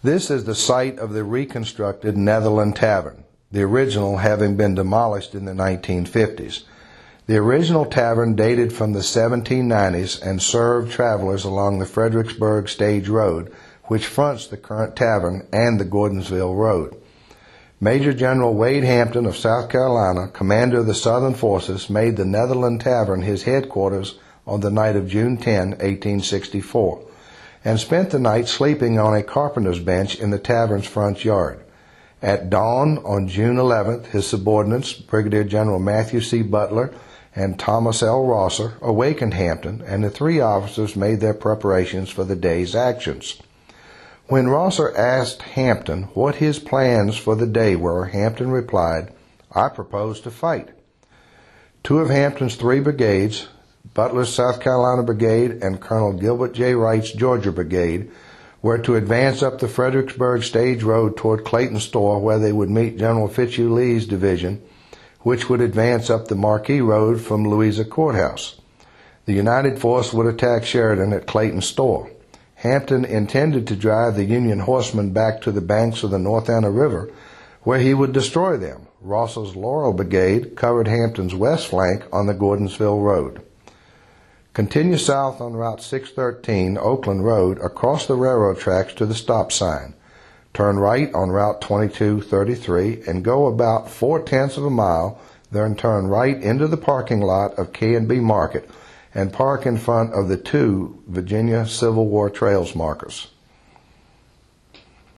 This is the site of the reconstructed Netherland Tavern, the original having been demolished in the 1950s. The original tavern dated from the 1790s and served travelers along the Fredericksburg Stage Road, which fronts the current tavern and the Gordonsville Road. Major General Wade Hampton of South Carolina, commander of the Southern Forces, made the Netherland Tavern his headquarters on the night of June 10, 1864, and spent the night sleeping on a carpenter's bench in the tavern's front yard. At dawn on June 11th, his subordinates, Brigadier General Matthew C. Butler and Thomas L. Rosser, awakened Hampton, and the three officers made their preparations for the day's actions. When Rosser asked Hampton what his plans for the day were, Hampton replied, "I propose to fight." Two of Hampton's three brigades, Butler's South Carolina Brigade and Colonel Gilbert J. Wright's Georgia Brigade, were to advance up the Fredericksburg Stage Road toward Clayton's Store, where they would meet General Fitzhugh Lee's division, which would advance up the Marquis Road from Louisa Courthouse. The United force would attack Sheridan at Clayton's Store. Hampton intended to drive the Union horsemen back to the banks of the North Anna River, where he would destroy them. Rosser's Laurel Brigade covered Hampton's west flank on the Gordonsville Road. Continue south on Route 613, Oakland Road, across the railroad tracks to the stop sign. Turn right on Route 2233 and go about 4/10 of a mile, then turn right into the parking lot of K&B Market and park in front of the two Virginia Civil War Trails markers.